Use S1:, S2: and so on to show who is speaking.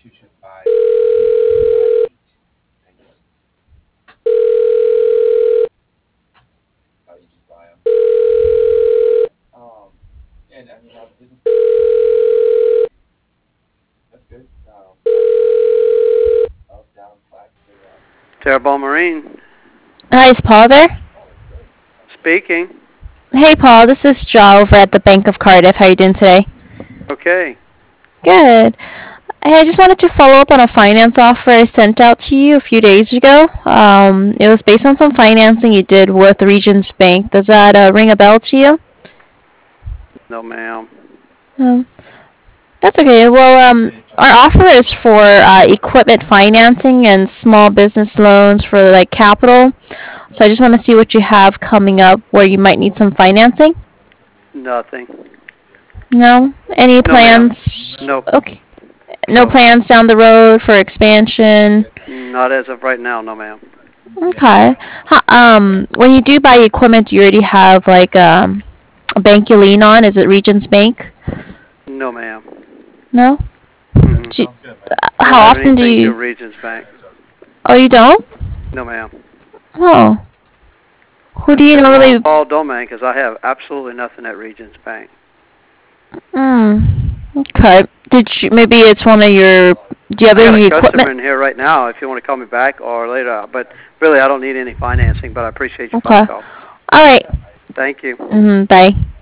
S1: Terrebonne Marine
S2: Hi, is Paul there?
S1: speaking.
S2: Hey, Paul. This is Joe over at the Bank of Cardiff. How are you doing today?
S1: Okay.
S2: Good. Hey, I just wanted to follow up on a finance offer I sent out to you a few days ago. It was based on some financing you did with Regions Bank. Does that ring a bell to you?
S1: No, ma'am.
S2: Um, that's okay. Well, our offer is for equipment financing and small business loans for like capital. So I just want to see what you have coming up where you might need some financing.
S1: Nothing.
S2: No? Any
S1: No, ma'am.
S2: plans?
S1: Nope.
S2: Okay. No
S1: Nope.
S2: plans down the road for expansion?
S1: Not as of right now. No, ma'am.
S2: Okay. When you do buy equipment, do you already have like a bank you lean on? Is it Regions Bank?
S1: No, ma'am.
S2: No?
S1: Mm-mm.
S2: Do you-
S1: I don't
S2: how
S1: have
S2: often do
S1: anything through
S2: you?
S1: Regions Bank.
S2: Oh, you don't?
S1: No, ma'am.
S2: Oh. Who
S1: That's
S2: do you
S1: that long
S2: normally?
S1: ball domain because I have absolutely nothing at Regions Bank.
S2: Hmm. Okay. Did you? Maybe it's one of your. Do you have
S1: I got a
S2: any
S1: customer
S2: equipment?
S1: in here right now if you want to call me back or later. But really, I don't need any financing, but I appreciate your phone
S2: Okay.
S1: call.
S2: All right.
S1: Thank you.
S2: Bye.